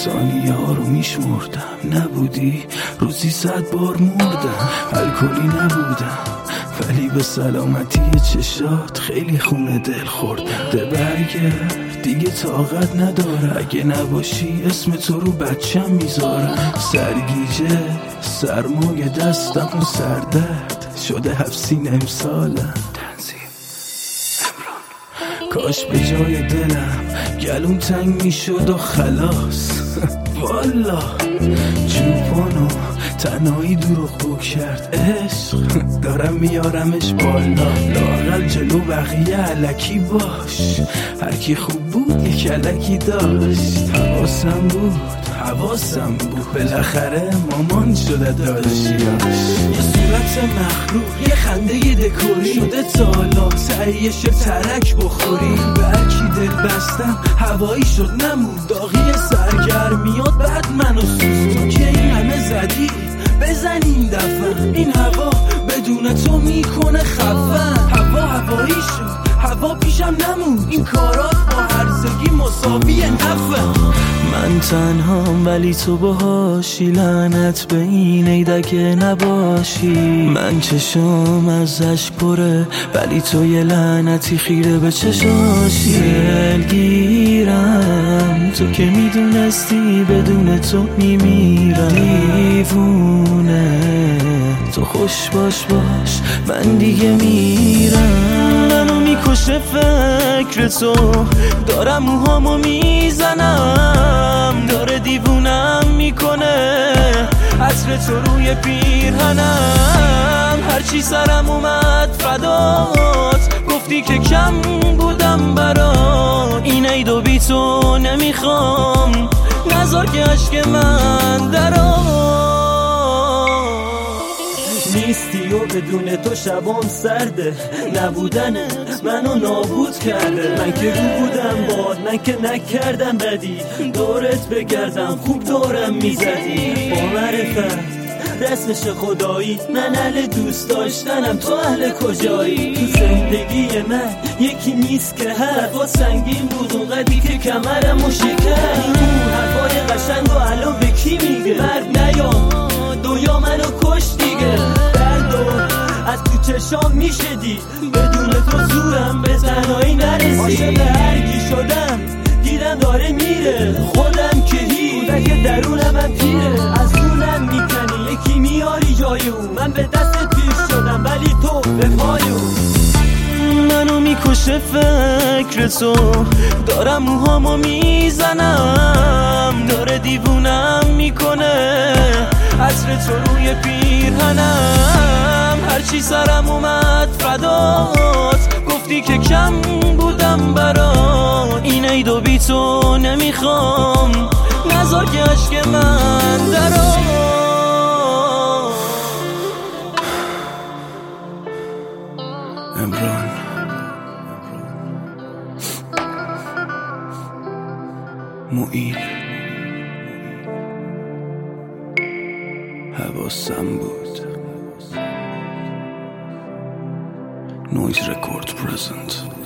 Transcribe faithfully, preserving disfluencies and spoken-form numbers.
ثانیه ها رو میشمردم، نبودی روزی صد بار مردم. الکلی نبودم ولی به سلامتی چشات خیلی خونه دل خوردم. ده برگرد دیگه طاقت نداره، اگه نباشی اسم تو رو بچم میذارم. سرگیجه سرمایه دستم و سردرد شده هفسین امسالم. کاش به جای دلم گلوم تنگ میشد و خلاص. والا چوپانو تنهایی دروغ بو کرد عشق، دارم میارمش بالا. لااقل جلو بقیه علکی باش، هرکی خوب بود یک علکی داشت. حواسم بود حواسم بود بالاخره مامان شده داداشیاش. یه صورت مخلوق یه خنده یه دکوری شده تالا، سعی شب ترک بخوری. به هرکی دل بستم هوایی شد نمون، داغی سرگرمیات بعد منو سوز. تو که این همه زدی بزن این دفعه، این هوا بدون تو میکنه خفن. هوا هوایی شد هوا پیشم نمون، این کارات با هرزگی مساوی نفع. من تنهام ولی تو باهاشی، لعنت به این ایدک نباشی. من چشم از اشک پره ولی تو یه لعنتی خیره به چشاشی. دلگیرم تو که میدونستی بدون تو میمیرم. دیوونه تو خوش باش باش من دیگه میرم. منو میکشه فکر تو، دارم موهامو میزنم، داره دیوونم میکنه عطر تو روی پیرهنم. هرچی سرم اومد فدات، گفتی که کم بودم برات. این عید و بی تو نمیخوام، نذار که عشق من درات. نیستی و بدون تو شبام سرده، نبودن منو نابود کرده. من که رو بودم باد، من که نکردم بدی، دورت بگردم خوب دورم میزدی. با معرفت رسمش خدایی، من اهل دوست داشتنم تو اهل کجایی. تو زندگی من یکی نیست که حرفا سنگین بود اونقدی که کمرمو شکست. اون حرفای قشنگ و الان به کی میگه؟ مرد نیا دویا منو کش دیگه. دردو از تو چشام میشه دید، بدون تو زورم به تنهایی نرسید. عاشق هرکی شدم دیدم داره میره، خودم که هیچ که درونم هم پیره. از دونم میکنی یکی میاری جای اون، من به دست پیش شدم ولی تو به پای اون. منو میکشه فکر تو، دارم موهامو میزنم، داره دیوونم میکنه عطر تو روی پیرهنم. هرچی سرم اومد فدات، گفتی که کم بودم برات. این عید و بی تو نمیخوام، نذار که عشق من درات. امران معین حواسم بود. نویز رکورد پرزنت.